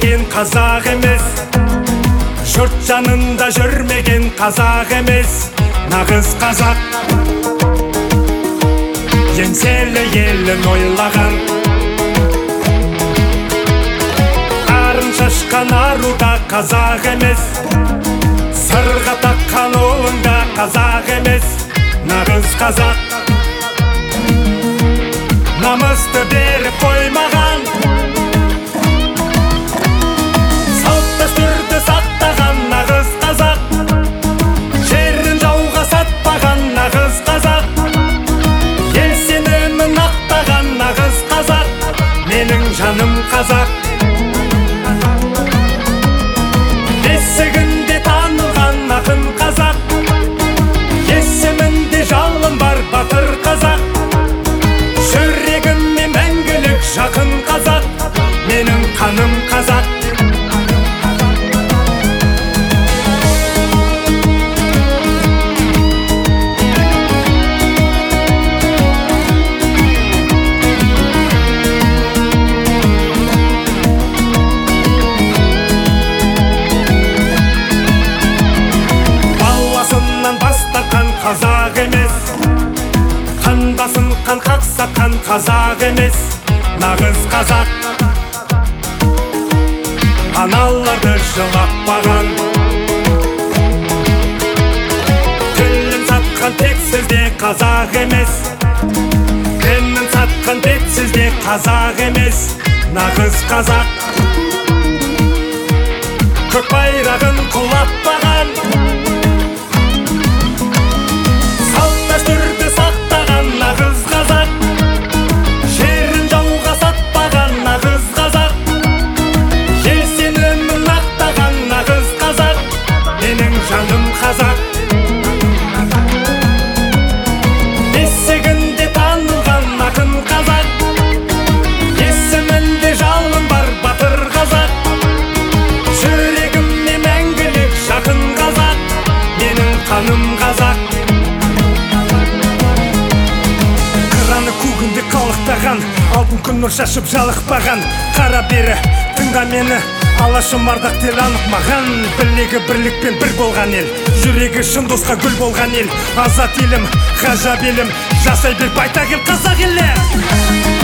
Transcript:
көрмеген қазақ емес, жұрт жанында жүрмеген қазақ емес, нағыз қазақ. Еңселі елін ойлаған, арын шашқан аруда қазақ емес, сырға таққан ұлында қазақ емес, нағыз қазақ. Намысты беріп қоймаған, салт дәстүрді сақтаған нағыз қазақ. Жерін жауға сатпаған нағыз қазақ. Ел сенімін ақтаған нағыз қазақ. Менің жаным қазақ. Бесігінде танылған ақын қазақ. Есімінде жалын бар батыр қазақ. Жүрегіме мәңгілік жақын қазақ. Менің қаным қазақ. Баласынан бастаған қазақ емес, қандасын қан қақсатқан қазақ емес, нағыз қазақ. Аналарды жылатпаған, тілін сатқан тексіз де қазақ емес, дінін сатқан бетсіз де қазақ емес, нағыз қазақ. Көк байрағын құлатпаған, салт дәстүрді сақтаған нағыз қазақ. Жерін жауға сатпаған нағыз қазақ. Ел сенімін ақтаған нағыз қазақ. Менің жаным қазақ. Бесігінде танылған ақын қазақ. Есімінде жалын бар батыр қазақ. Жүрегіме мәңгілік жақын қазақ. Менің қаным қазақ. Қыраны көгінде қалықтаған, алтын күн нұр шашып жалықпаған. Қара бері тыңда мені, алашым ардақ тел анық маған. Бірлігі бірлікпен бір болған ел, жүрегі шын досқа гүл болған ел. Азат елім, ғажап елім, жасай бер байтақ ел қазақ елі.